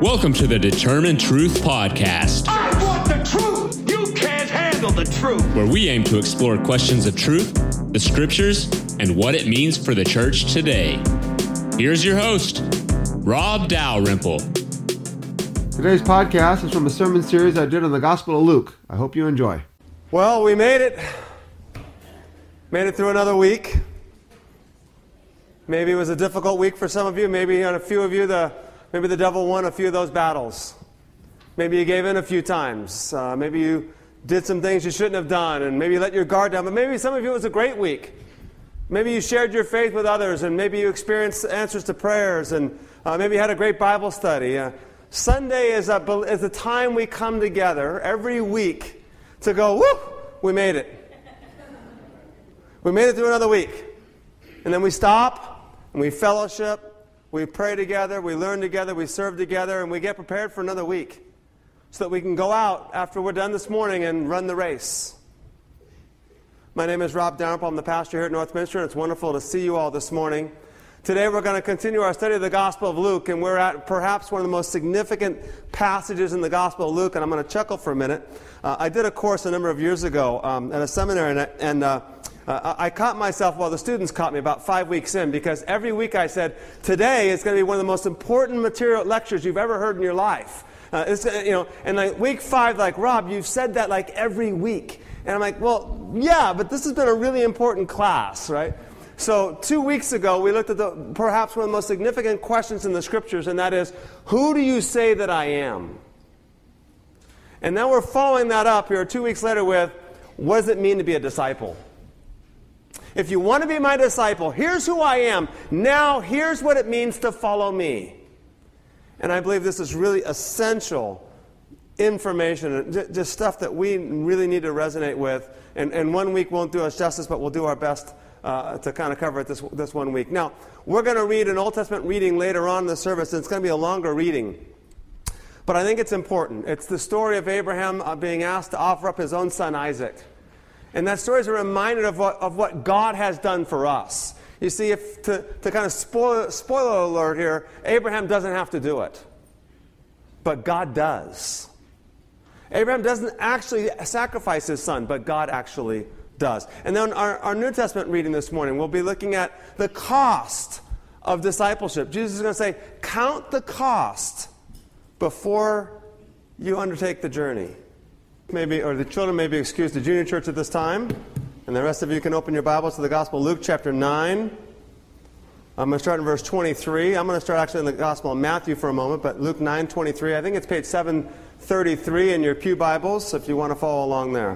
Welcome to the Determined Truth Podcast. I want the truth! You can't handle the truth! Where we aim to explore questions of truth, the scriptures, and what it means for the church today. Here's your host, Rob Dalrymple. Today's podcast is from a sermon series I did on the Gospel of Luke. I hope you enjoy. Well, we made it. Made it through another week. Maybe it was a difficult week for some of you. Maybe on a few of you, maybe the devil won a few of those battles. Maybe you gave in a few times. Maybe you did some things you shouldn't have done, and maybe you let your guard down. But maybe some of you, it was a great week. Maybe you shared your faith with others, and maybe you experienced answers to prayers, and maybe you had a great Bible study. Sunday is the time we come together every week to go, woo, we made it. We made it through another week. And then we stop, and we fellowship. We pray together, we learn together, we serve together, and we get prepared for another week so that we can go out after we're done this morning and run the race. My name is Rob Dalrymple. I'm the pastor here at Northminster, and it's wonderful to see you all this morning. Today we're going to continue our study of the Gospel of Luke, and we're at perhaps one of the most significant passages in the Gospel of Luke, and I'm going to chuckle for a minute. I did a course a number of years ago at a seminary, and I caught myself, the students caught me about 5 weeks in, because every week I said, today is going to be one of the most important material lectures you've ever heard in your life. And like week 5, like, Rob, you've said that like every week. And I'm like, well, yeah, but this has been a really important class, right? So 2 weeks ago, we looked at perhaps one of the most significant questions in the Scriptures, and that is, who do you say that I am? And now we're following that up here 2 weeks later with, what does it mean to be a disciple? If you want to be my disciple, here's who I am. Now, here's what it means to follow me. And I believe this is really essential information, just stuff that we really need to resonate with. And 1 week won't do us justice, but we'll do our best to kind of cover it this 1 week. Now, we're going to read an Old Testament reading later on in the service, and it's going to be a longer reading. But I think it's important. It's the story of Abraham being asked to offer up his own son Isaac. And that story is a reminder of what God has done for us. You see, to kind of spoiler alert here, Abraham doesn't have to do it. But God does. Abraham doesn't actually sacrifice his son, but God actually does. And then our New Testament reading this morning, we'll be looking at the cost of discipleship. Jesus is going to say, count the cost before you undertake the journey. The children may be excused to junior church at this time. And the rest of you can open your Bibles to the Gospel of Luke chapter 9. I'm going to start in verse 23. I'm going to start actually in the Gospel of Matthew for a moment, but Luke 9:23. I think it's page 733 in your pew Bibles, if you want to follow along there.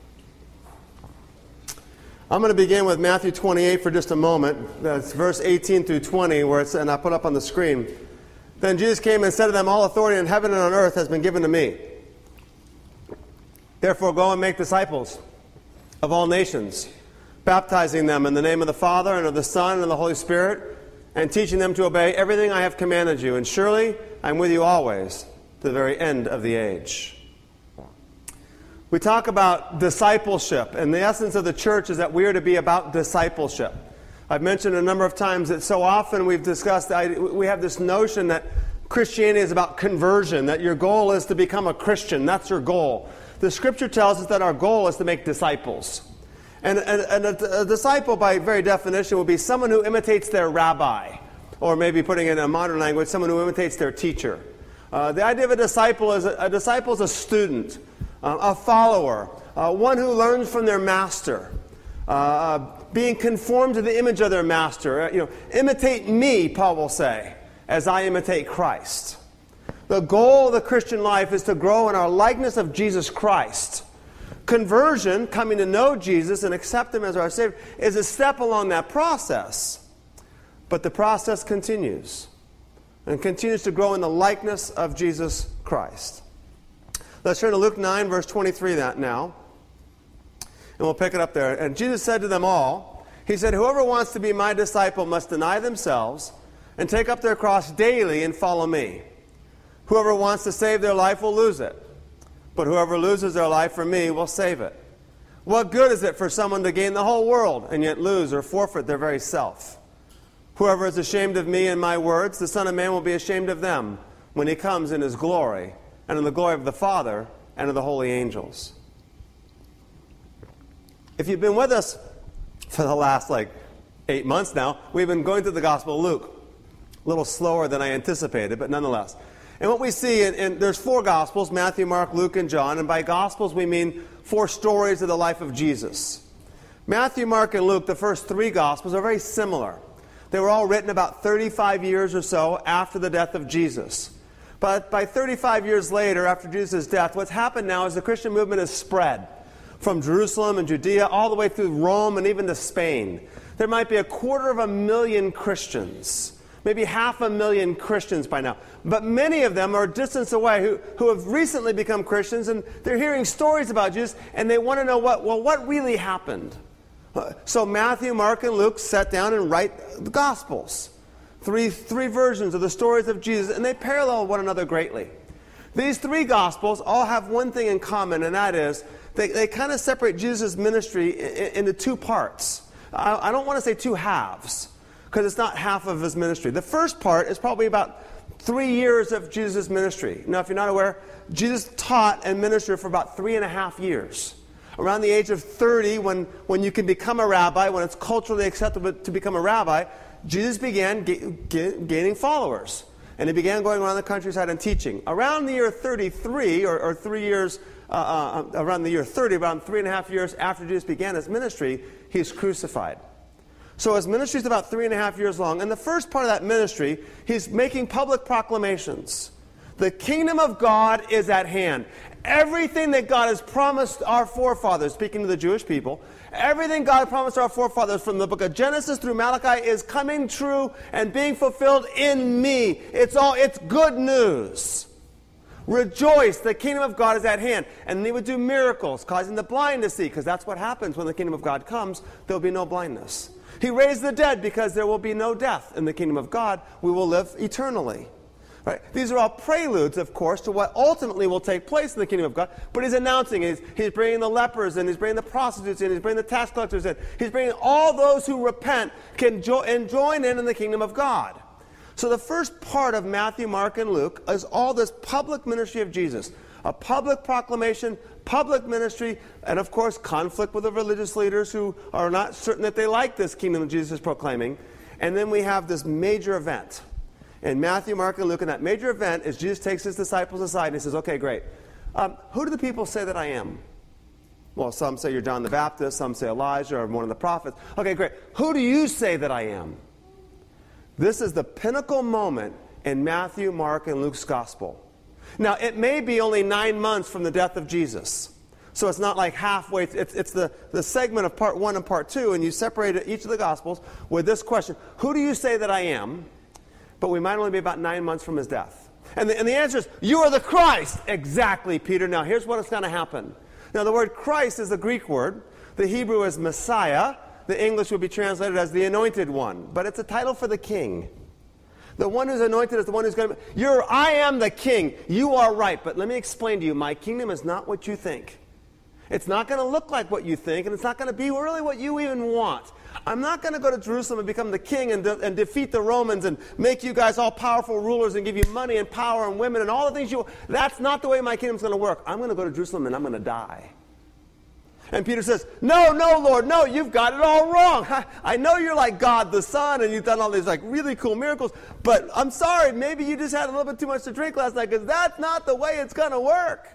I'm going to begin with Matthew 28 for just a moment. That's verse 18 through 20, and I put up on the screen. Then Jesus came and said to them, all authority in heaven and on earth has been given to me. Therefore go and make disciples of all nations, baptizing them in the name of the Father and of the Son and of the Holy Spirit, and teaching them to obey everything I have commanded you. And surely I'm with you always to the very end of the age. We talk about discipleship, and the essence of the church is that we are to be about discipleship. I've mentioned a number of times that so often we've discussed, we have this notion that Christianity is about conversion, that your goal is to become a Christian. That's your goal. The Scripture tells us that our goal is to make disciples. And a disciple, by very definition, will be someone who imitates their rabbi, or maybe putting it in a modern language, someone who imitates their teacher. The idea of a disciple is a student, a follower, one who learns from their master, being conformed to the image of their master. Imitate me, Paul will say, as I imitate Christ. The goal of the Christian life is to grow in our likeness of Jesus Christ. Conversion, coming to know Jesus and accept Him as our Savior, is a step along that process. But the process continues, and continues to grow in the likeness of Jesus Christ. Let's turn to Luke 9, verse 23 now. And we'll pick it up there. And Jesus said to them all, He said, whoever wants to be my disciple must deny themselves and take up their cross daily and follow me. Whoever wants to save their life will lose it, but whoever loses their life for me will save it. What good is it for someone to gain the whole world and yet lose or forfeit their very self? Whoever is ashamed of me and my words, the Son of Man will be ashamed of them when he comes in his glory, and in the glory of the Father and of the holy angels. If you've been with us for the last 8 months now, we've been going through the Gospel of Luke. A little slower than I anticipated, but nonetheless. And what we see, there's 4 Gospels, Matthew, Mark, Luke, and John. And by Gospels, we mean 4 stories of the life of Jesus. Matthew, Mark, and Luke, the first 3 Gospels, are very similar. They were all written about 35 years or so after the death of Jesus. But by 35 years later, after Jesus' death, what's happened now is the Christian movement has spread from Jerusalem and Judea all the way through Rome and even to Spain. There might be 250,000 Christians, maybe 500,000 Christians by now. But many of them are a distance away who have recently become Christians, and they're hearing stories about Jesus, and they want to know what really happened. So Matthew, Mark, and Luke sat down and write the Gospels. Three versions of the stories of Jesus, and they parallel one another greatly. These 3 Gospels all have one thing in common, and that is they kind of separate Jesus' ministry into 2 parts. I don't want to say 2 halves, because it's not half of his ministry. The first part is probably about 3 years of Jesus' ministry. Now, if you're not aware, Jesus taught and ministered for about 3.5 years. Around the age of 30, when you can become a rabbi, when it's culturally acceptable to become a rabbi, Jesus began gaining followers. And he began going around the countryside and teaching. Around the year 33, or 3 years, around the year 30, around 3.5 years after Jesus began his ministry, he's crucified. So his ministry is about 3.5 years long. And the first part of that ministry, he's making public proclamations. The kingdom of God is at hand. Everything that God has promised our forefathers, speaking to the Jewish people, everything God promised our forefathers from the book of Genesis through Malachi is coming true and being fulfilled in me. It's good news. Rejoice, the kingdom of God is at hand. And he would do miracles, causing the blind to see, because that's what happens when the kingdom of God comes. There will be no blindness. He raised the dead because there will be no death in the kingdom of God. We will live eternally. Right? These are all preludes, of course, to what ultimately will take place in the kingdom of God. But he's announcing, he's bringing the lepers in, he's bringing the prostitutes in, he's bringing the tax collectors in. He's bringing all those who repent and join in the kingdom of God. So the first part of Matthew, Mark, and Luke is all this public ministry of Jesus. A public proclamation, public ministry, and of course conflict with the religious leaders who are not certain that they like this kingdom that Jesus is proclaiming. And then we have this major event. In Matthew, Mark, and Luke, and that major event is Jesus takes his disciples aside and he says, okay, great. Who do the people say that I am? Well, some say you're John the Baptist, some say Elijah or one of the prophets. Okay, great. Who do you say that I am? This is the pinnacle moment in Matthew, Mark, and Luke's gospel. Now, it may be only 9 months from the death of Jesus. So it's not like halfway. It's the segment of part 1 and part 2, and you separate each of the gospels with this question. Who do you say that I am? But we might only be about 9 months from his death. And the answer is, you are the Christ. Exactly, Peter. Now, here's what's going to happen. Now, the word Christ is the Greek word. The Hebrew is Messiah. The English would be translated as the Anointed One. But it's a title for the King. The one who's anointed is the one who's going to... I am the King. You are right. But let me explain to you, my kingdom is not what you think. It's not going to look like what you think, and it's not going to be really what you even want. I'm not going to go to Jerusalem and become the king and defeat the Romans and make you guys all powerful rulers and give you money and power and women and all the things you want. That's not the way my kingdom's going to work. I'm going to go to Jerusalem and I'm going to die. And Peter says, no, Lord, no, you've got it all wrong. I know you're like God the Son and you've done all these really cool miracles, but I'm sorry, maybe you just had a little bit too much to drink last night, because that's not the way it's going to work.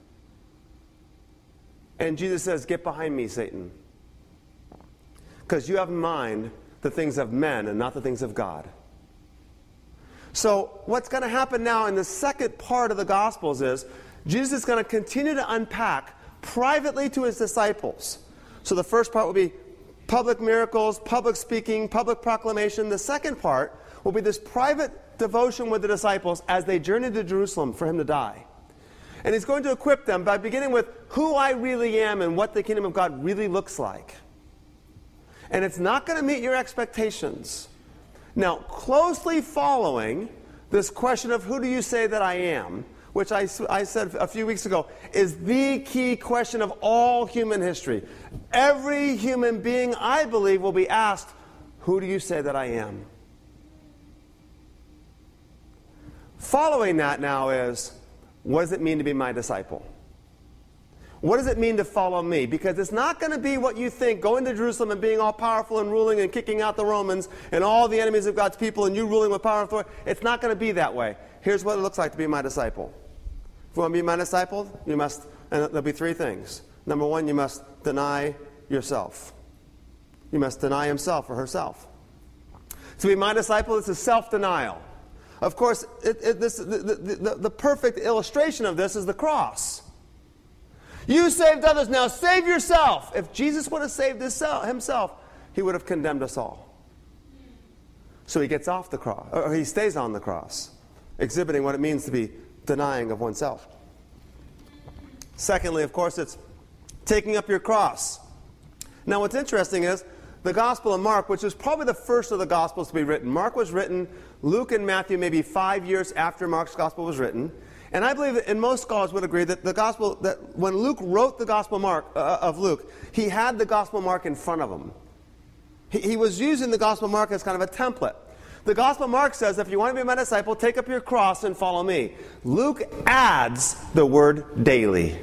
And Jesus says, get behind me, Satan. Because you have in mind the things of men and not the things of God. So what's going to happen now in the second part of the Gospels is Jesus is going to continue to unpack privately to his disciples. So the first part will be public miracles, public speaking, public proclamation. The second part will be this private devotion with the disciples as they journey to Jerusalem for him to die. And he's going to equip them by beginning with who I really am and what the kingdom of God really looks like. And it's not going to meet your expectations. Now, closely following this question of who do you say that I am, which I said a few weeks ago, is the key question of all human history. Every human being, I believe, will be asked, who do you say that I am? Following that now is, what does it mean to be my disciple? What does it mean to follow me? Because it's not going to be what you think, going to Jerusalem and being all powerful and ruling and kicking out the Romans and all the enemies of God's people and you ruling with power and authority. It's not going to be that way. Here's what it looks like to be my disciple. If you want to be my disciple, you must, and there'll be three things. Number one, you must deny yourself. You must deny himself or herself. To be my disciple, this is self-denial. Of course, the perfect illustration of this is the cross. You saved others, now save yourself. If Jesus would have saved himself, he would have condemned us all. So he gets off the cross, or he stays on the cross, exhibiting what it means to be denying of oneself. Secondly, of course, it's taking up your cross. Now what's interesting is the Gospel of Mark, which is probably the first of the Gospels to be written. Mark was written, Luke and Matthew maybe 5 years after Mark's Gospel was written. And I believe that, and most scholars would agree, that the Gospel, that when Luke wrote the Gospel of Luke, he had the Gospel of Mark in front of him. He was using the Gospel of Mark as kind of a template. The Gospel of Mark says, if you want to be my disciple, take up your cross and follow me. Luke adds the word daily.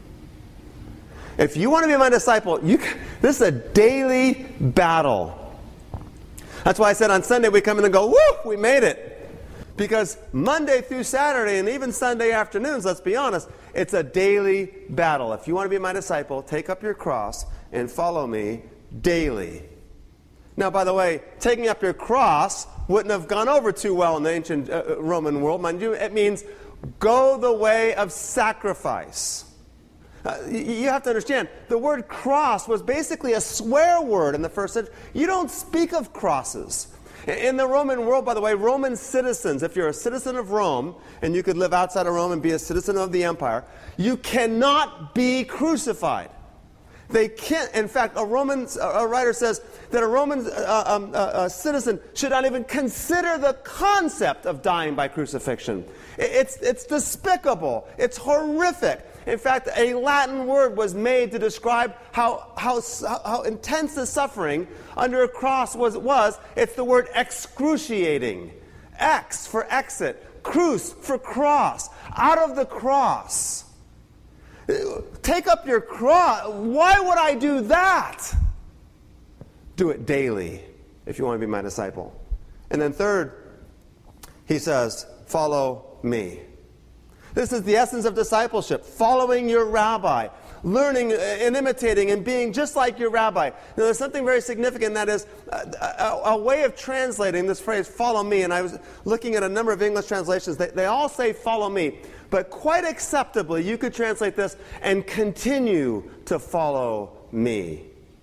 If you want to be my disciple, this is a daily battle. That's why I said on Sunday we come in and go, woo, we made it. Because Monday through Saturday and even Sunday afternoons, let's be honest, it's a daily battle. If you want to be my disciple, take up your cross and follow me daily. Now, by the way, taking up your cross wouldn't have gone over too well in the ancient Roman world. Mind you, it means go the way of sacrifice. You have to understand, the word cross was basically a swear word in the first century. You don't speak of crosses. In the Roman world, by the way, Roman citizens, if you're a citizen of Rome, and you could live outside of Rome and be a citizen of the empire, you cannot be crucified. They can't. In fact, a writer says that a Roman citizen should not even consider the concept of dying by crucifixion. It's despicable. It's horrific. In fact, a Latin word was made to describe how intense the suffering under a cross was. It's the word excruciating. Ex for exit. Cruce for cross. Out of the cross. Take up your cross. Why would I do that? Do it daily if you want to be my disciple. And then third, he says, follow me. This is the essence of discipleship, following your rabbi, learning and imitating and being just like your rabbi. Now, there's something very significant, that is a way of translating this phrase, follow me. And I was looking at a number of English translations. They all say follow me. But quite acceptably, you could translate this, and continue to follow me.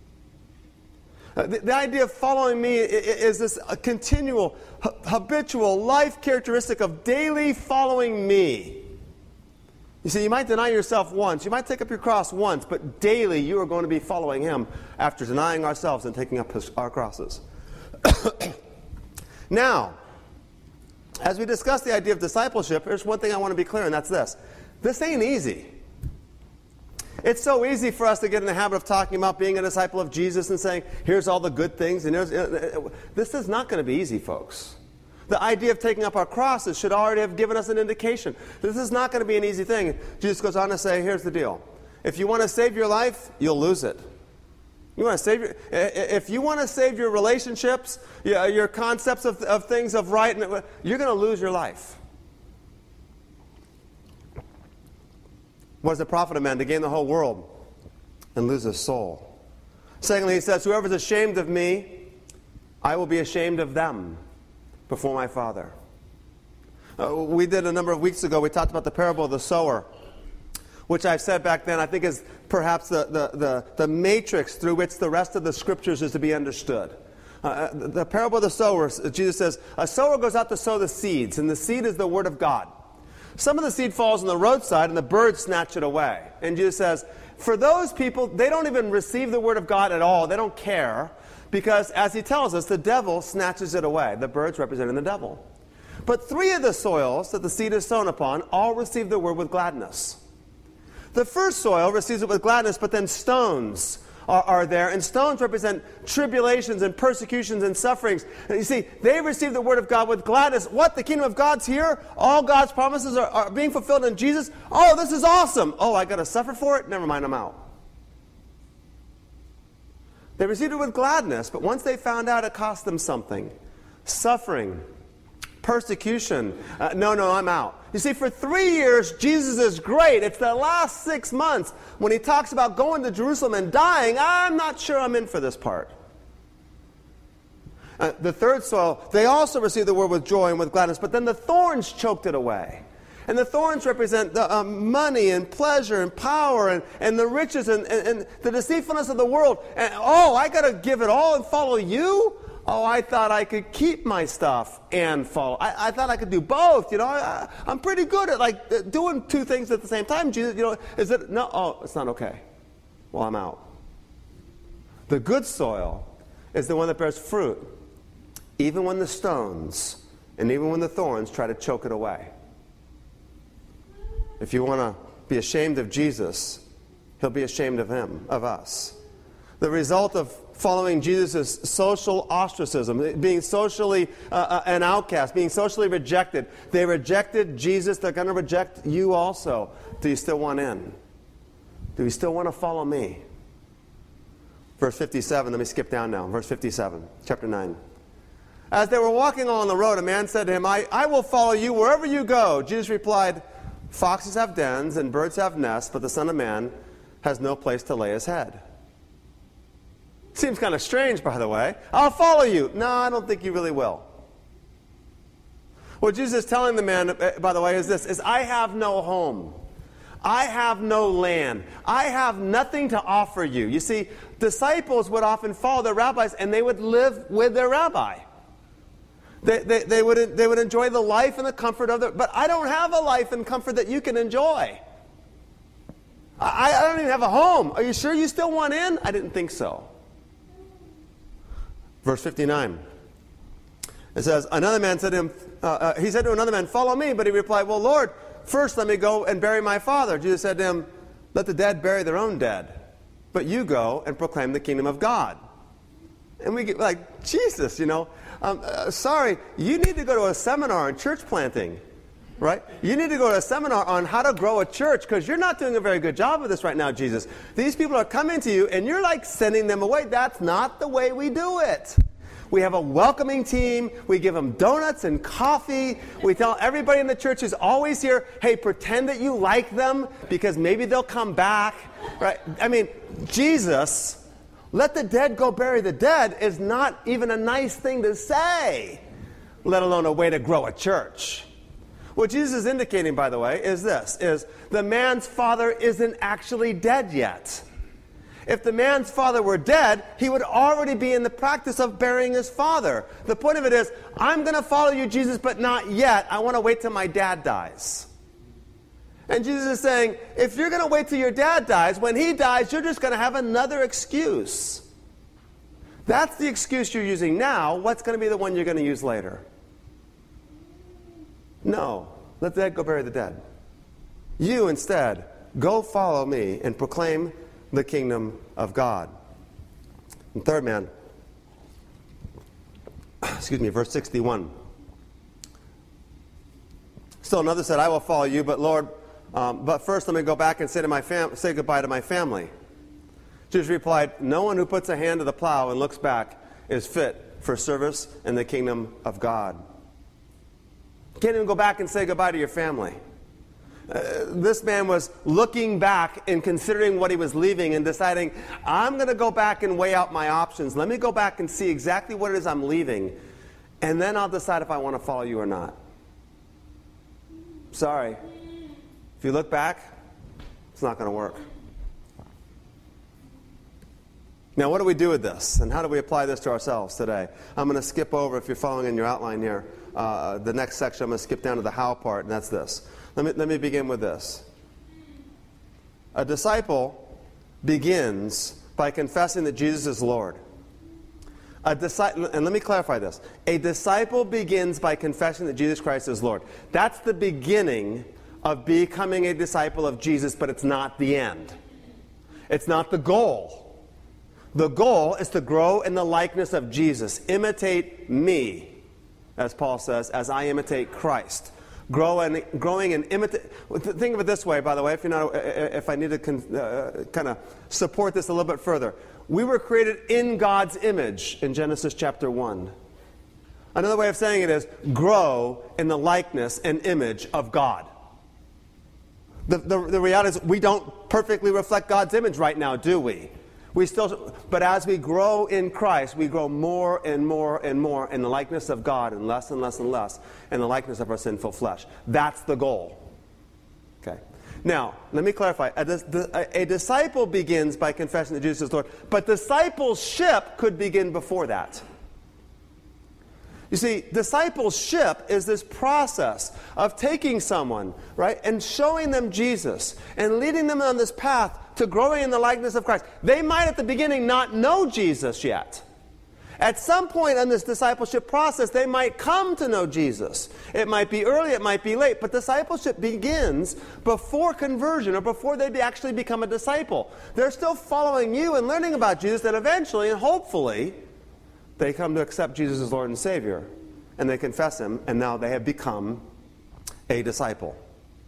The idea of following me is this continual, habitual life characteristic of daily following me. You see, you might deny yourself once, you might take up your cross once, but daily you are going to be following him after denying ourselves and taking up our crosses. Now, as we discuss the idea of discipleship, there's one thing I want to be clear, and that's this. This ain't easy. It's so easy for us to get in the habit of talking about being a disciple of Jesus and saying, here's all the good things. And this is not going to be easy, folks. The idea of taking up our crosses should already have given us an indication. This is not going to be an easy thing. Jesus goes on to say, here's the deal. If you want to save your life, you'll lose it. If you want to save your relationships, your concepts of things of right, you're going to lose your life. What does it profit a man to gain the whole world and lose his soul? Secondly, he says, whoever is ashamed of me, I will be ashamed of them before my Father. We did a number of weeks ago, we talked about the parable of the sower, which I've said back then I think is perhaps the matrix through which the rest of the Scriptures is to be understood. The parable of the sower, Jesus says, a sower goes out to sow the seeds, and the seed is the Word of God. Some of the seed falls on the roadside, and the birds snatch it away. And Jesus says, for those people, they don't even receive the Word of God at all. They don't care, because as he tells us, the devil snatches it away. The birds representing the devil. But 3 of the soils that the seed is sown upon all receive the Word with gladness. The first soil receives it with gladness, but then stones are there, and stones represent tribulations and persecutions and sufferings. And you see, they receive the word of God with gladness. What? The kingdom of God's here? All God's promises are being fulfilled in Jesus? Oh, this is awesome. Oh, I got to suffer for it? Never mind, I'm out. They received it with gladness, but once they found out it cost them something, suffering, persecution, no, I'm out. You see, for 3 years, Jesus is great. It's the last 6 months when he talks about going to Jerusalem and dying. I'm not sure I'm in for this part. The third soil, they also received the word with joy and with gladness, but then the thorns choked it away. And the thorns represent the money and pleasure and power and the riches and the deceitfulness of the world. And, I got to give it all and follow you? Oh, I thought I could keep my stuff and follow. I thought I could do both. I'm pretty good at doing two things at the same time. Jesus, is it? No, it's not okay. Well, I'm out. The good soil is the one that bears fruit, even when the stones and even when the thorns try to choke it away. If you want to be ashamed of Jesus, he'll be ashamed of us. The result of following Jesus is social ostracism, being socially an outcast, being socially rejected. They rejected Jesus. They're going to reject you also. Do you still want in? Do you still want to follow me? Verse 57. Let me skip down now. Verse 57, chapter 9. As they were walking along the road, a man said to him, I will follow you wherever you go. Jesus replied, foxes have dens and birds have nests, but the Son of Man has no place to lay his head. Seems kind of strange, by the way. I'll follow you. No, I don't think you really will. What Jesus is telling the man, by the way, is I have no home. I have no land. I have nothing to offer you. You see, disciples would often follow their rabbis, and they would live with their rabbi. They would enjoy the life and the comfort of but I don't have a life and comfort that you can enjoy. I don't even have a home. Are you sure you still want in? I didn't think so. Verse 59. It says, another man said to him, he said to another man, follow me. But he replied, well, Lord, first let me go and bury my father. Jesus said to him, let the dead bury their own dead. But you go and proclaim the kingdom of God. And we get like, Jesus, sorry, you need to go to a seminar on church planting, right? You need to go to a seminar on how to grow a church because you're not doing a very good job of this right now, Jesus. These people are coming to you and you're like sending them away. That's not the way we do it. We have a welcoming team. We give them donuts and coffee. We tell everybody in the church who's always here, hey, pretend that you like them because maybe they'll come back, right? I mean, Jesus, let the dead go bury the dead is not even a nice thing to say, let alone a way to grow a church. What Jesus is indicating, by the way, is the man's father isn't actually dead yet. If the man's father were dead, he would already be in the practice of burying his father. The point of it is, I'm going to follow you, Jesus, but not yet. I want to wait till my dad dies. And Jesus is saying, if you're going to wait till your dad dies, when he dies, you're just going to have another excuse. That's the excuse you're using now. What's going to be the one you're going to use later? No. Let the dead go bury the dead. You, instead, go follow me and proclaim the kingdom of God. And third man, verse 61. Still another said, I will follow you, but Lord, but first let me go back and say goodbye to my family. Jesus replied, no one who puts a hand to the plow and looks back is fit for service in the kingdom of God. You can't even go back and say goodbye to your family. This man was looking back and considering what he was leaving and deciding, I'm going to go back and weigh out my options. Let me go back and see exactly what it is I'm leaving, and then I'll decide if I want to follow you or not. Sorry. If you look back, it's not going to work. Now, what do we do with this? And how do we apply this to ourselves today? I'm going to skip over, if you're following in your outline here, the next section. I'm going to skip down to the how part, and that's this. Let me begin with this. A disciple begins by confessing that Jesus is Lord. And let me clarify this. A disciple begins by confessing that Jesus Christ is Lord. That's the beginning of becoming a disciple of Jesus, but it's not the end. It's not the goal. The goal is to grow in the likeness of Jesus. Imitate me, as Paul says, as I imitate Christ. Growing and imitate. Think of it this way, by the way, if I need to kind of support this a little bit further. We were created in God's image in Genesis chapter 1. Another way of saying it is grow in the likeness and image of God. The reality is we don't perfectly reflect God's image right now, do we? But as we grow in Christ, we grow more and more and more in the likeness of God and less and less in the likeness of our sinful flesh. That's the goal. Okay. Now, let me clarify. A disciple begins by confessing that Jesus is Lord, but discipleship could begin before that. You see, discipleship is this process of taking someone, right, and showing them Jesus and leading them on this path to growing in the likeness of Christ. They might at the beginning not know Jesus yet. At some point in this discipleship process, they might come to know Jesus. It might be early, it might be late, but discipleship begins before conversion or before they actually become a disciple. They're still following you and learning about Jesus, that eventually and hopefully they come to accept Jesus as Lord and Savior, and they confess Him, and now they have become a disciple.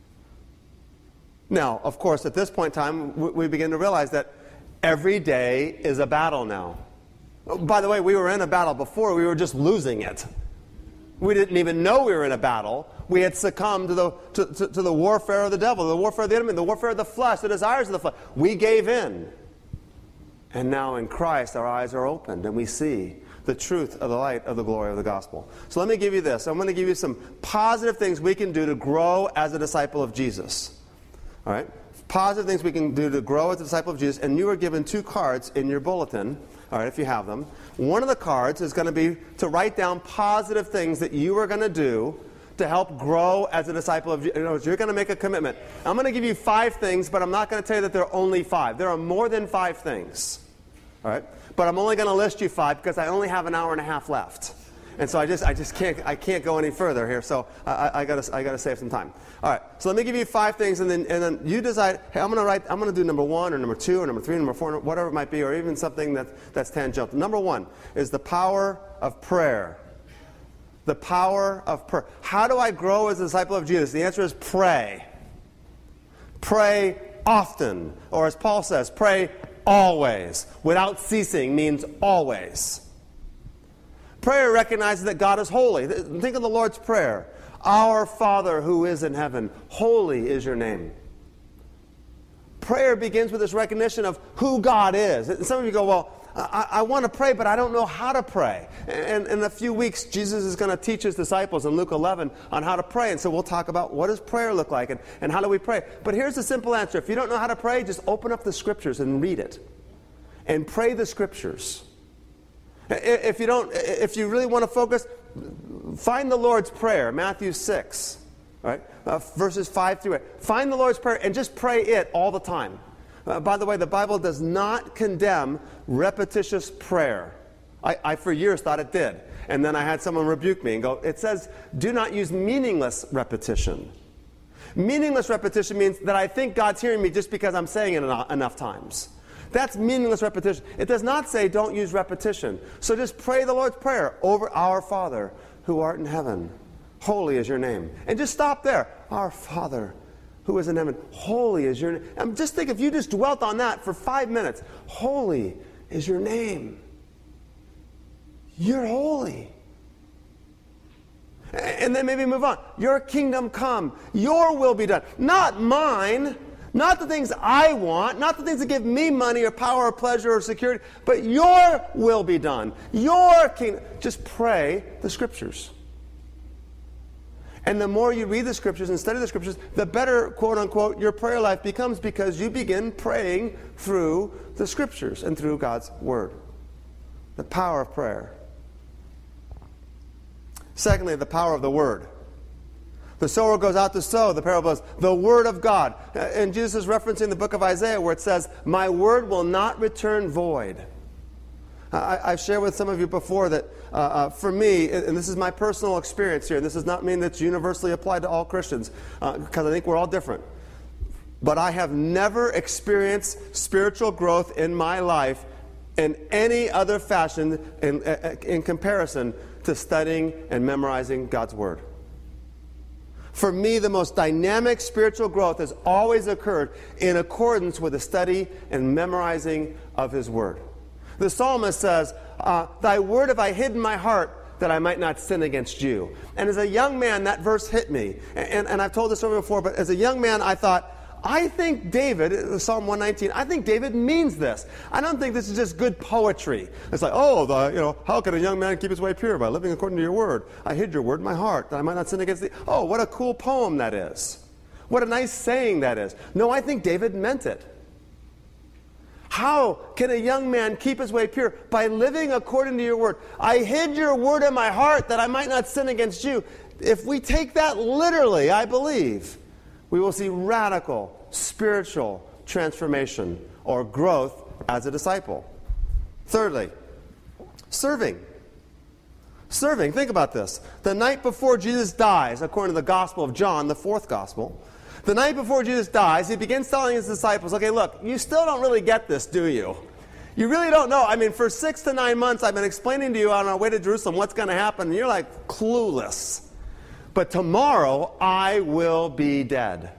Now, of course, at this point in time, we begin to realize that every day is a battle now. By the way, we were in a battle before. We were just losing it. We didn't even know we were in a battle. We had succumbed to the warfare of the devil, the warfare of the enemy, the warfare of the flesh, the desires of the flesh. We gave in. And now in Christ, our eyes are opened, and we see the truth of the light of the glory of the gospel. So let me give you this. I'm going to give you some positive things we can do to grow as a disciple of Jesus. All right? Positive things we can do to grow as a disciple of Jesus. And you are given 2 cards in your bulletin, all right, if you have them. One of the cards is going to be to write down positive things that you are going to do to help grow as a disciple of Jesus. You're going to make a commitment. I'm going to give you 5 things, but I'm not going to tell you that there are only 5. There are more than 5 things. All right? But I'm only going to list you 5 because I only have an hour and a half left. And so I just can't go any further here. So I gotta save some time. All right. So let me give you 5 things, and then you decide. Hey, I'm gonna do number 1 or number 2 or number 3, or number 4, whatever it might be, or even something that's tangential. Number 1 is the power of prayer. The power of prayer. How do I grow as a disciple of Jesus? The answer is pray. Pray often, or as Paul says, pray always. Without ceasing means always. Prayer recognizes that God is holy. Think of the Lord's Prayer. Our Father who is in heaven, holy is your name. Prayer begins with this recognition of who God is. And some of you go, well, I want to pray, but I don't know how to pray. And in a few weeks, Jesus is going to teach His disciples in Luke 11 on how to pray. And so we'll talk about what does prayer look like and how do we pray. But here's the simple answer. If you don't know how to pray, just open up the Scriptures and read it. And pray the Scriptures. If you really want to focus, find the Lord's Prayer, Matthew 6, right? Verses 5 through 8. Find the Lord's Prayer and just pray it all the time. By the way, the Bible does not condemn repetitious prayer. I for years thought it did. And then I had someone rebuke me and go, it says, do not use meaningless repetition. Meaningless repetition means that I think God's hearing me just because I'm saying it enough times. That's meaningless repetition. It does not say don't use repetition. So just pray the Lord's Prayer over our Father who art in heaven. Holy is your name. And just stop there. Our Father who is in heaven. Holy is your name. And just think if you just dwelt on that for 5 minutes. Holy is your name. You're holy. And then maybe move on. Your kingdom come. Your will be done. Not mine. Not the things I want, not the things that give me money or power or pleasure or security, but your will be done. Your kingdom. Just pray the Scriptures. And the more you read the Scriptures and study the Scriptures, the better, quote unquote, your prayer life becomes because you begin praying through the Scriptures and through God's Word. The power of prayer. Secondly, the power of the Word. The sower goes out to sow, the parable is the Word of God. And Jesus is referencing the book of Isaiah where it says, my word will not return void. I've shared with some of you before that for me, and this is my personal experience here, and this does not mean that's universally applied to all Christians, because I think we're all different. But I have never experienced spiritual growth in my life in any other fashion in comparison to studying and memorizing God's Word. For me, the most dynamic spiritual growth has always occurred in accordance with the study and memorizing of His Word. The psalmist says, "Thy word have I hid in my heart, that I might not sin against you." And as a young man, that verse hit me. And I've told this story before, but as a young man, I thought, I think David, Psalm 119, I think David means this. I don't think this is just good poetry. It's like, how can a young man keep his way pure? By living according to your word. I hid your word in my heart, that I might not sin against thee. Oh, what a cool poem that is. What a nice saying that is. No, I think David meant it. How can a young man keep his way pure? By living according to your word. I hid your word in my heart that I might not sin against you. If we take that literally, I believe, we will see radical spiritual transformation or growth as a disciple. Thirdly, serving. Serving, think about this. The night before Jesus dies, according to the Gospel of John, the fourth Gospel, the night before Jesus dies, he begins telling his disciples, okay, look, you still don't really get this, do you? You really don't know. I mean, for 6 to 9 months, I've been explaining to you on our way to Jerusalem what's going to happen, and you're like clueless. But tomorrow, I will be dead.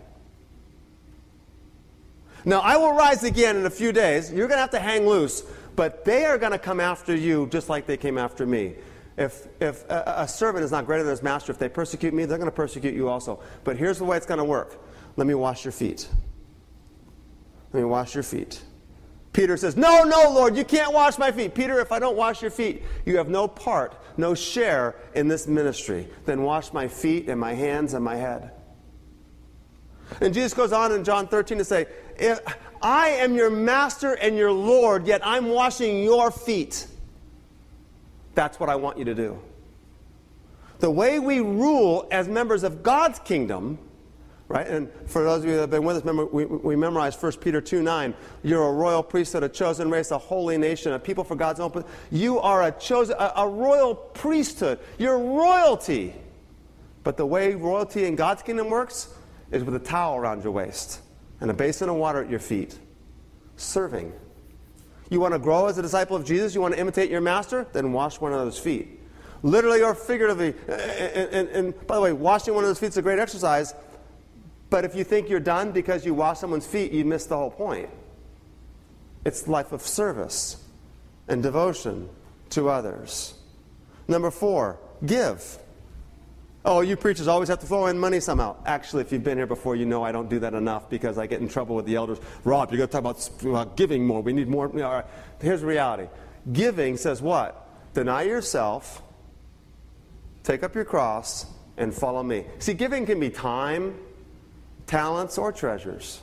Now, I will rise again in a few days. You're going to have to hang loose, but they are going to come after you just like they came after me. If a servant is not greater than his master, if they persecute me, they're going to persecute you also. But here's the way it's going to work. Let me wash your feet. Let me wash your feet. Peter says, no, Lord, you can't wash my feet. Peter, if I don't wash your feet, you have no part, no share in this ministry. Then wash my feet and my hands and my head. And Jesus goes on in John 13 to say, I am your master and your Lord, yet I'm washing your feet. That's what I want you to do. The way we rule as members of God's kingdom, right? And for those of you that have been with us, remember, we memorized 1 Peter 2:9. You're a royal priesthood, a chosen race, a holy nation, a people for God's own. You are a royal priesthood. You're royalty. But the way royalty in God's kingdom works is with a towel around your waist and a basin of water at your feet. Serving. You want to grow as a disciple of Jesus? You want to imitate your master? Then wash one another's feet. Literally or figuratively. And by the way, washing one another's feet is a great exercise. But if you think you're done because you wash someone's feet, you miss the whole point. It's life of service and devotion to others. Number 4, give. Oh, you preachers always have to throw in money somehow. Actually, if you've been here before, you know I don't do that enough because I get in trouble with the elders. Rob, you've got to talk about giving more. We need more. All right. Here's the reality. Giving says what? Deny yourself, take up your cross, and follow me. See, giving can be time, talents, or treasures.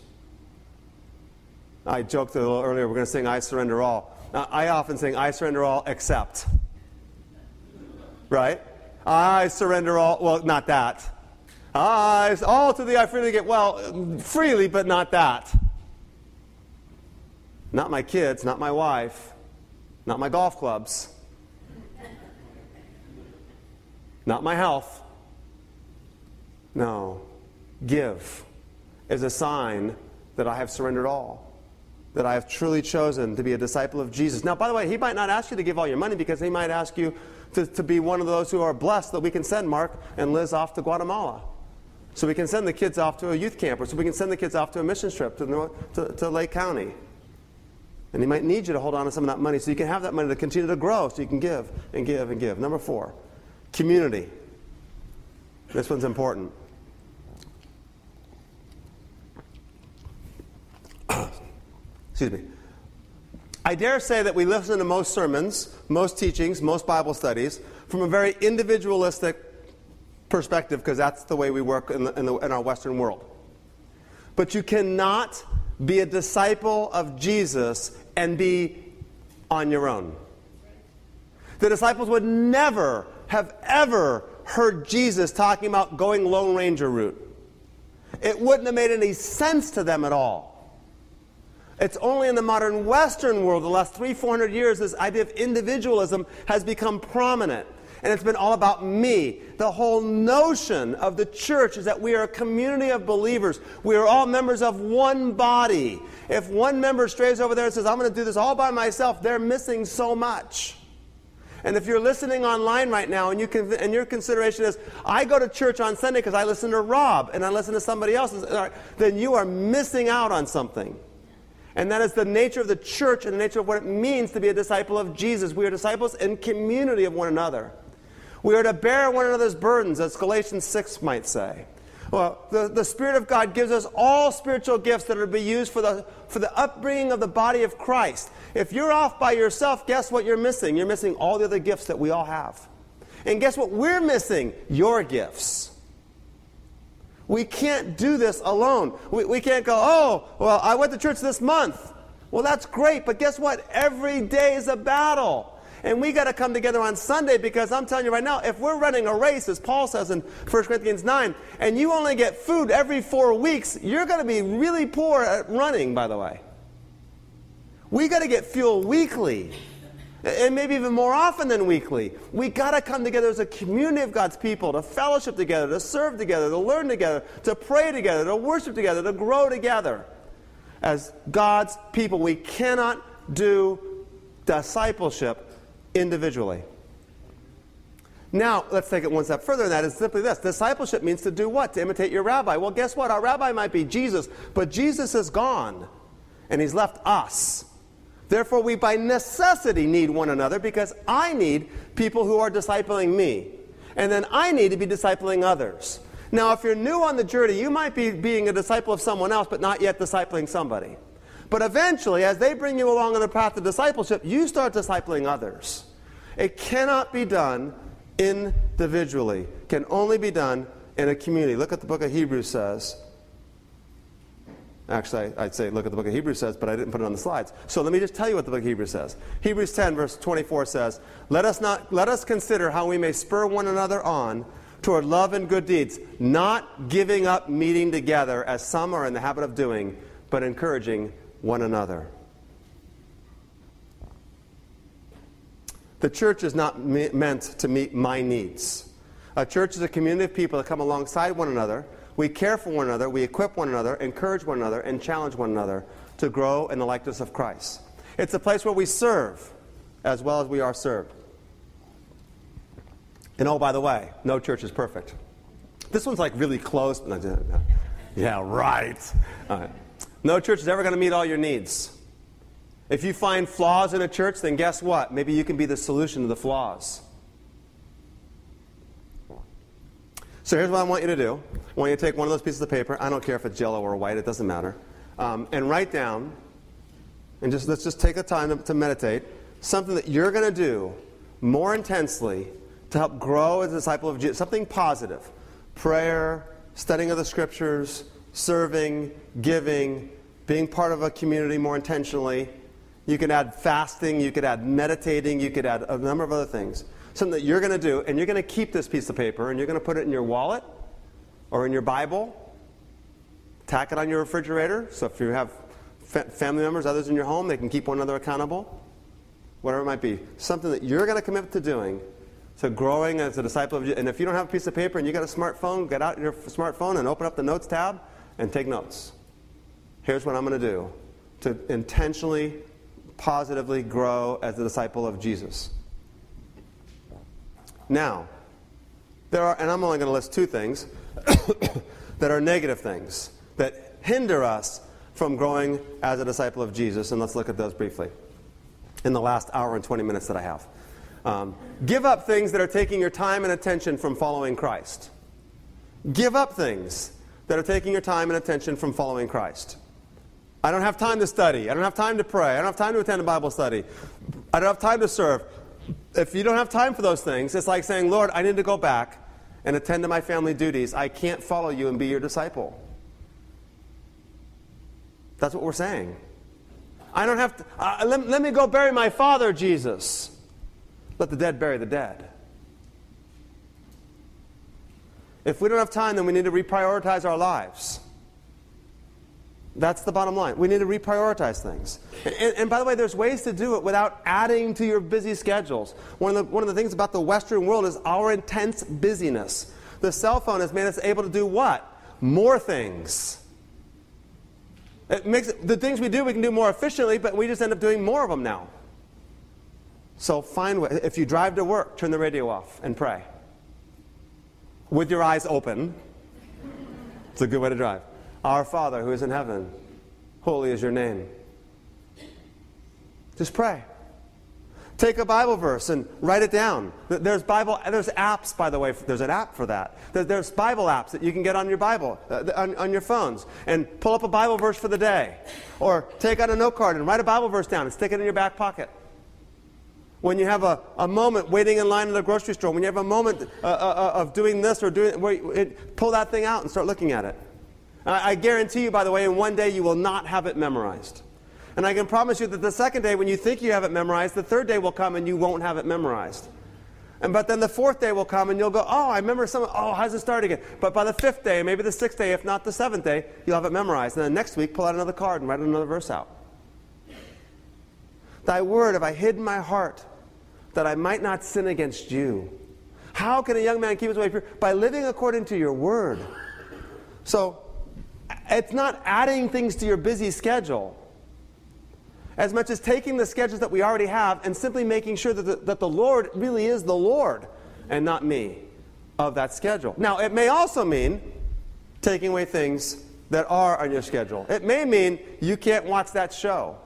I joked a little earlier, we're going to sing I Surrender All. Now, I often sing I surrender all except. Right? I surrender all, well, not that. All to thee I freely give. Well, freely, but not that. Not my kids, not my wife, not my golf clubs, not my health. No. Give is a sign that I have surrendered all, that I have truly chosen to be a disciple of Jesus. Now, by the way, he might not ask you to give all your money because he might ask you to be one of those who are blessed that we can send Mark and Liz off to Guatemala. So we can send the kids off to a youth camp, or so we can send the kids off to a mission trip to Lake County. And he might need you to hold on to some of that money so you can have that money to continue to grow, so you can give and give and give. Number 4, community. This one's important. Excuse me. I dare say that we listen to most sermons, most teachings, most Bible studies from a very individualistic perspective because that's the way we work in our Western world. But you cannot be a disciple of Jesus and be on your own. The disciples would never have ever heard Jesus talking about going Lone Ranger route. It wouldn't have made any sense to them at all. It's only in the modern Western world, the last 300-400 years, this idea of individualism has become prominent. and it's been all about me. The whole notion of the church is that we are a community of believers. We are all members of one body. If one member strays over there and says, I'm going to do this all by myself, they're missing so much. And if you're listening online right now and your consideration is, I go to church on Sunday because I listen to Rob and I listen to somebody else, then you are missing out on something. And that is the nature of the church and the nature of what it means to be a disciple of Jesus. We are disciples in community of one another. We are to bear one another's burdens, as Galatians 6 might say. Well, the Spirit of God gives us all spiritual gifts that are to be used for the upbringing of the body of Christ. If you're off by yourself, guess what you're missing? You're missing all the other gifts that we all have. And guess what we're missing? Your gifts. We can't do this alone. We can't go, oh, well, I went to church this month. Well, that's great, but guess what? Every day is a battle. And we got to come together on Sunday, because I'm telling you right now, if we're running a race, as Paul says in 1 Corinthians 9, and you only get food every 4 weeks, you're going to be really poor at running, by the way. We got to get fuel weekly. And maybe even more often than weekly. We got to come together as a community of God's people to fellowship together, to serve together, to learn together, to pray together, to worship together, to grow together. As God's people, we cannot do discipleship individually. Now, let's take it one step further, and that is simply this. Discipleship means to do what? To imitate your rabbi. Well, guess what? Our rabbi might be Jesus, but Jesus is gone, and he's left us. Therefore, we by necessity need one another, because I need people who are discipling me. And then I need to be discipling others. Now, if you're new on the journey, you might be being a disciple of someone else, but not yet discipling somebody. But eventually, as they bring you along on the path of discipleship, you start discipling others. It cannot be done individually. It can only be done in a community. Look at the book of Hebrews says. Actually, I'd say look at the book of Hebrews says, but I didn't put it on the slides. So let me just tell you what the book of Hebrews says. Hebrews 10, verse 24 says, Let us consider how we may spur one another on toward love and good deeds, not giving up meeting together, as some are in the habit of doing, but encouraging one another. The church is not meant to meet my needs. A church is a community of people that come alongside one another. We care for one another, we equip one another, encourage one another, and challenge one another to grow in the likeness of Christ. It's a place where we serve as well as we are served. And oh, by the way, no church is perfect. This one's like really close. Yeah, right. All right. No church is ever going to meet all your needs. If you find flaws in a church, then guess what? Maybe you can be the solution to the flaws. So here's what I want you to do. I want you to take one of those pieces of paper. I don't care if it's yellow or white. It doesn't matter. And write down, and let's just take a time to meditate, something that you're going to do more intensely to help grow as a disciple of Jesus. Something positive. Prayer, studying of the Scriptures, serving, giving, being part of a community more intentionally. You could add fasting. You could add meditating. You could add a number of other things. Something that you're going to do, and you're going to keep this piece of paper, and you're going to put it in your wallet or in your Bible. Tack it on your refrigerator, so if you have family members, others in your home, they can keep one another accountable. Whatever it might be. Something that you're going to commit to doing, to growing as a disciple of Jesus. And if you don't have a piece of paper and you got a smartphone, get out your smartphone and open up the Notes tab and take notes. Here's what I'm going to do to intentionally, positively grow as a disciple of Jesus. Now, there are, and I'm only going to list 2 things, that are negative things that hinder us from growing as a disciple of Jesus. And let's look at those briefly in the last hour and 20 minutes that I have. Give up things that are taking your time and attention from following Christ. Give up things that are taking your time and attention from following Christ. I don't have time to study. I don't have time to pray. I don't have time to attend a Bible study. I don't have time to serve. If you don't have time for those things, it's like saying, Lord, I need to go back and attend to my family duties. I can't follow you and be your disciple. That's what we're saying. I don't have to, let me go bury my father, Jesus. Let the dead bury the dead. If we don't have time, then we need to reprioritize our lives. That's the bottom line. We need to reprioritize things. And by the way, there's ways to do it without adding to your busy schedules. One of the things about the Western world is our intense busyness. The cell phone has made us able to do what? More things. It makes the things we do, we can do more efficiently, but we just end up doing more of them now. So find ways. If you drive to work, turn the radio off and pray. With your eyes open. It's a good way to drive. Our Father who is in heaven, holy is your name. Just pray. Take a Bible verse and write it down. There's apps, by the way. There's an app for that. There's Bible apps that you can get on your Bible, on your phones, and pull up a Bible verse for the day. Or take out a note card and write a Bible verse down and stick it in your back pocket. When you have a moment waiting in line at the grocery store, when you have a moment of doing this or pull that thing out and start looking at it. I guarantee you, by the way, in one day you will not have it memorized. And I can promise you that the second day, when you think you have it memorized, the third day will come and you won't have it memorized. But then the fourth day will come and you'll go, oh, I remember how's it start again? But by the fifth day, maybe the sixth day, if not the seventh day, you'll have it memorized. And then next week, pull out another card and write another verse out. Thy word have I hid in my heart, that I might not sin against you. How can a young man keep his way pure? By living according to your word. So, it's not adding things to your busy schedule as much as taking the schedules that we already have and simply making sure that the Lord really is the Lord and not me of that schedule. Now, it may also mean taking away things that are on your schedule. It may mean you can't watch that show.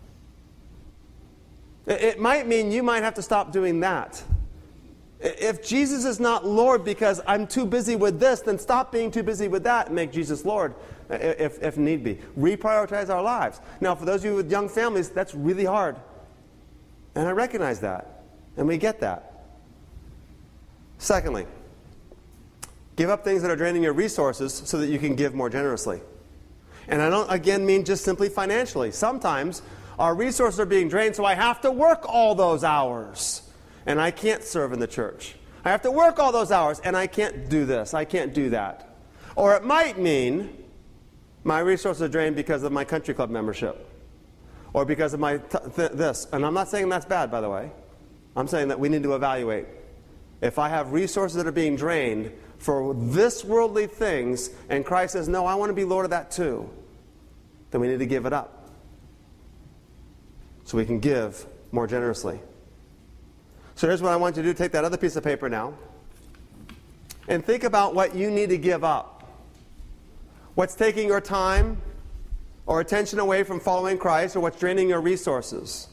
It might mean you might have to stop doing that. If Jesus is not Lord because I'm too busy with this, then stop being too busy with that and make Jesus Lord if need be. Reprioritize our lives. Now, for those of you with young families, that's really hard. And I recognize that. And we get that. Secondly, give up things that are draining your resources so that you can give more generously. And I don't, again, mean just simply financially. Sometimes our resources are being drained, so I have to work all those hours. And I can't serve in the church. I have to work all those hours, and I can't do this. I can't do that. Or it might mean my resources are drained because of my country club membership. Or because of my this. And I'm not saying that's bad, by the way. I'm saying that we need to evaluate. If I have resources that are being drained for this worldly things, and Christ says, no, I want to be Lord of that too, then we need to give it up. So we can give more generously. So here's what I want you to do. Take that other piece of paper now and think about what you need to give up. What's taking your time or attention away from following Christ, or what's draining your resources?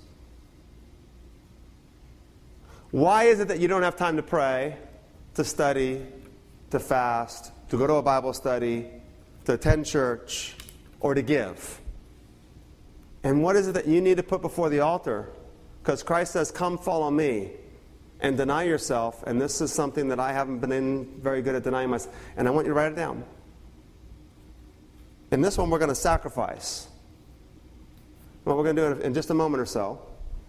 Why is it that you don't have time to pray, to study, to fast, to go to a Bible study, to attend church, or to give? And what is it that you need to put before the altar? Because Christ says, come follow me. And deny yourself, and this is something that I haven't been very good at denying myself, and I want you to write it down. In this one, we're going to sacrifice. Well, we're going to do it in just a moment or so.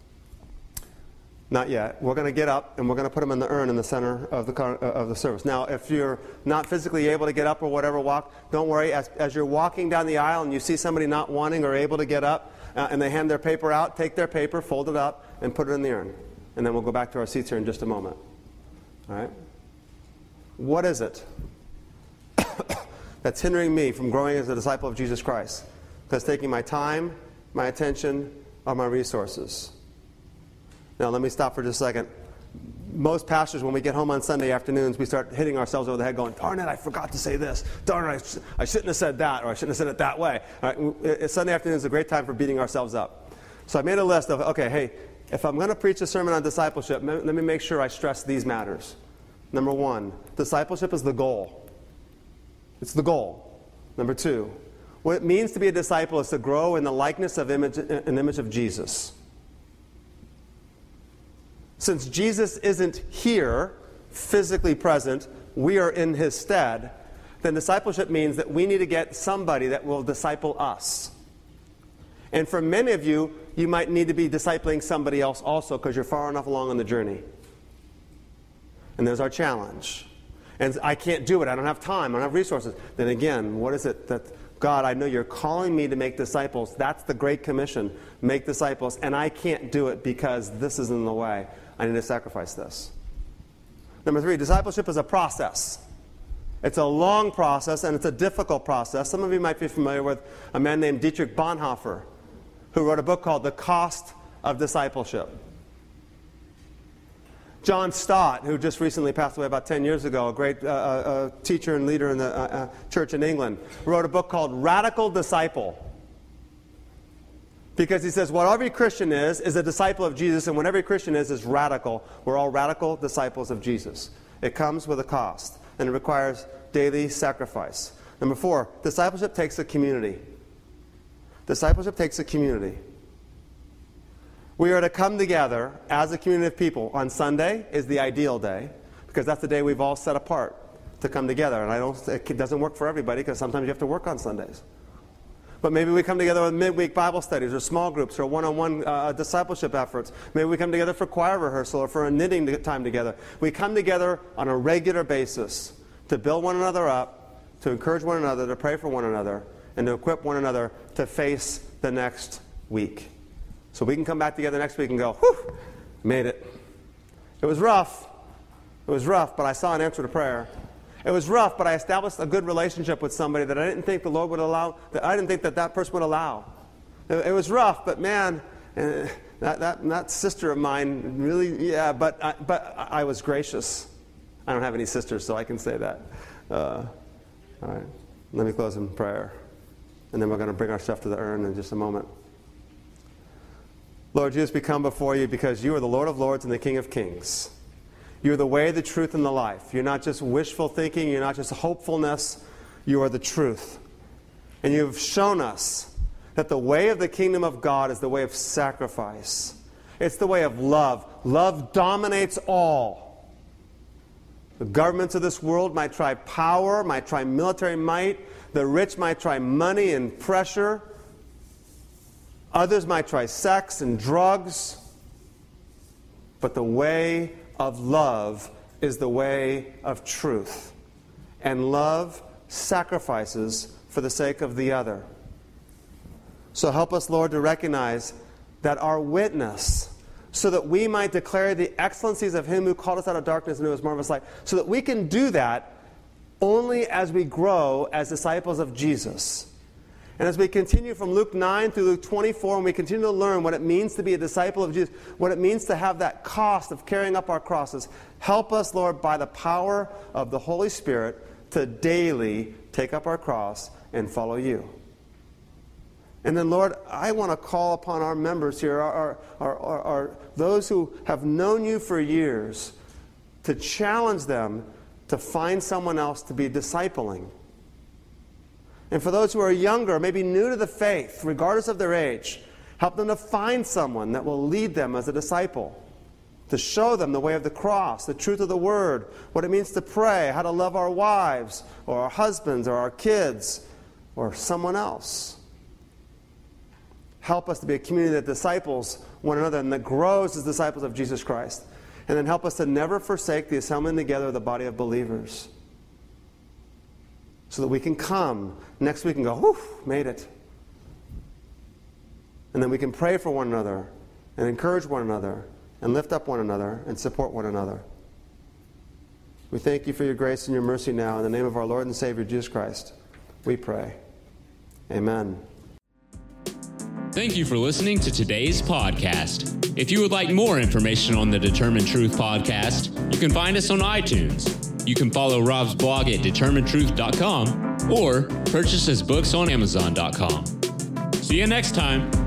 Not yet. We're going to get up, and we're going to put them in the urn in the center of the service. Now, if you're not physically able to get up or whatever, don't worry. As you're walking down the aisle and you see somebody not wanting or able to get up, and they hand their paper out, take their paper, fold it up, and put it in the urn. And then we'll go back to our seats here in just a moment. All right? What is it that's hindering me from growing as a disciple of Jesus Christ? That's taking my time, my attention, or my resources. Now, let me stop for just a second. Most pastors, when we get home on Sunday afternoons, we start hitting ourselves over the head going, darn it, I forgot to say this. Darn it, I shouldn't have said that, or I shouldn't have said it that way. All right? Sunday afternoon is a great time for beating ourselves up. So I made a list of, okay, hey, if I'm going to preach a sermon on discipleship, let me make sure I stress these matters. Number one, discipleship is the goal. It's the goal. Number two, what it means to be a disciple is to grow in the likeness of an image of Jesus. Since Jesus isn't here, physically present, we are in his stead, then discipleship means that we need to get somebody that will disciple us. And for many of you, you might need to be discipling somebody else also because you're far enough along on the journey. And there's our challenge. And I can't do it. I don't have time. I don't have resources. Then again, what is it that God, I know you're calling me to make disciples. That's the Great Commission. Make disciples. And I can't do it because this is in the way. I need to sacrifice this. Number 3, discipleship is a process. It's a long process and it's a difficult process. Some of you might be familiar with a man named Dietrich Bonhoeffer, who wrote a book called The Cost of Discipleship. John Stott, who just recently passed away about 10 years ago, a great teacher and leader in the church in England, wrote a book called Radical Disciple. Because he says what every Christian is a disciple of Jesus, and what every Christian is radical. We're all radical disciples of Jesus. It comes with a cost, and it requires daily sacrifice. Number 4, discipleship takes a community. Discipleship takes a community. We are to come together as a community of people. On Sunday is the ideal day, because that's the day we've all set apart to come together. And it doesn't work for everybody, because sometimes you have to work on Sundays. But maybe we come together with midweek Bible studies or small groups or one-on-one discipleship efforts. Maybe we come together for choir rehearsal or for a knitting time together. We come together on a regular basis to build one another up, to encourage one another, to pray for one another, and to equip one another to face the next week. So we can come back together next week and go, whew, made it. It was rough. It was rough, but I saw an answer to prayer. It was rough, but I established a good relationship with somebody that I didn't think the Lord would allow, that I didn't think that person would allow. It was rough, but man, that sister of mine really, yeah, but I was gracious. I don't have any sisters, so I can say that. All right, let me close in prayer. And then we're going to bring our stuff to the urn in just a moment. Lord Jesus, we come before you because you are the Lord of Lords and the King of Kings. You're the way, the truth, and the life. You're not just wishful thinking. You're not just hopefulness. You are the truth. And you've shown us that the way of the kingdom of God is the way of sacrifice. It's the way of love. Love dominates all. The governments of this world might try power, might try military might. The rich might try money and pressure. Others might try sex and drugs. But the way of love is the way of truth. And love sacrifices for the sake of the other. So help us, Lord, to recognize that our witness, so that we might declare the excellencies of Him who called us out of darkness into His marvelous light, so that we can do that only as we grow as disciples of Jesus. And as we continue from Luke 9 through Luke 24, and we continue to learn what it means to be a disciple of Jesus, what it means to have that cost of carrying up our crosses, help us, Lord, by the power of the Holy Spirit, to daily take up our cross and follow you. And then, Lord, I want to call upon our members here, those who have known you for years, to challenge them to find someone else to be discipling. And for those who are younger, maybe new to the faith, regardless of their age, help them to find someone that will lead them as a disciple, to show them the way of the cross, the truth of the Word, what it means to pray, how to love our wives, or our husbands, or our kids, or someone else. Help us to be a community that disciples one another and that grows as disciples of Jesus Christ. And then help us to never forsake the assembling together of the body of believers, so that we can come next week and go, whew, made it. And then we can pray for one another and encourage one another and lift up one another and support one another. We thank you for your grace and your mercy now. In the name of our Lord and Savior, Jesus Christ, we pray. Amen. Thank you for listening to today's podcast. If you would like more information on the Determined Truth podcast, you can find us on iTunes. You can follow Rob's blog at determinedtruth.com or purchase his books on Amazon.com. See you next time.